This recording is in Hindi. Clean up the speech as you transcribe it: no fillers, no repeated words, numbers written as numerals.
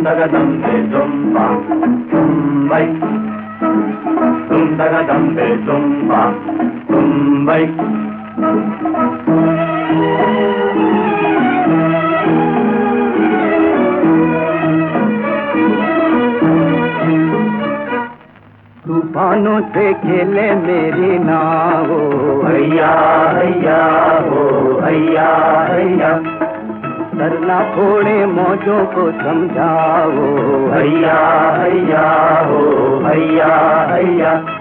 daga dumbe dumba, dumbai. Dum daga dumbe dumba, dumbai. तूफानों से खेले मेरी नाव, हैया हैया हो हैया हैया। डरना छोड़े मौजों को समझाओ, हैया हैया हो हैया हैया।